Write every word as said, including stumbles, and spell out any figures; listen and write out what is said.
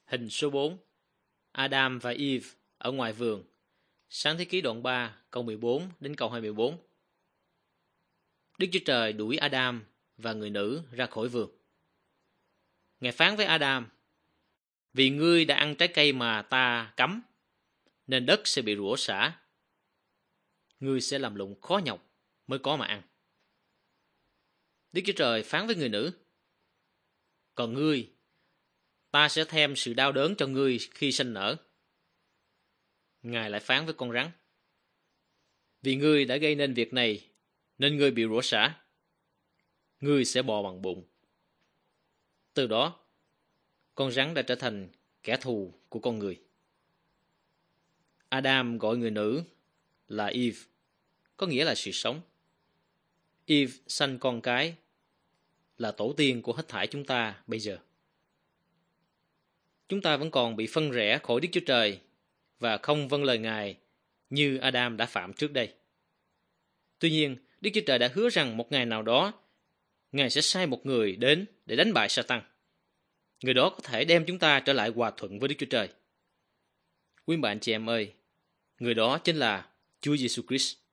Hình số bốn. Adam và Eve ở ngoài vườn. Sáng thế ký đoạn ba, câu mười bốn đến câu hai mươi bốn. Đức Chúa Trời đuổi Adam và người nữ ra khỏi vườn. Ngài phán với Adam: vì ngươi đã ăn trái cây mà ta cấm, nên đất sẽ bị rủa xả. Ngươi sẽ làm lụng khó nhọc mới có mà ăn. Đức Chúa Trời phán với người nữ: còn ngươi, ta sẽ thêm sự đau đớn cho ngươi khi sanh nở. Ngài lại phán với con rắn: vì ngươi đã gây nên việc này, nên ngươi bị rủa xả. Ngươi sẽ bò bằng bụng. Từ đó, con rắn đã trở thành kẻ thù của con người. Adam gọi người nữ là Eve, có nghĩa là sự sống. Eve sanh con cái, là tổ tiên của hết thảy chúng ta bây giờ. Chúng ta vẫn còn bị phân rẽ khỏi Đức Chúa Trời và không vâng lời Ngài như Adam đã phạm trước đây. Tuy nhiên, Đức Chúa Trời đã hứa rằng một ngày nào đó, Ngài sẽ sai một người đến để đánh bại Sa-tan. Người đó có thể đem chúng ta trở lại hòa thuận với Đức Chúa Trời. Quý bạn chị em ơi, người đó chính là Chúa Giêsu Christ.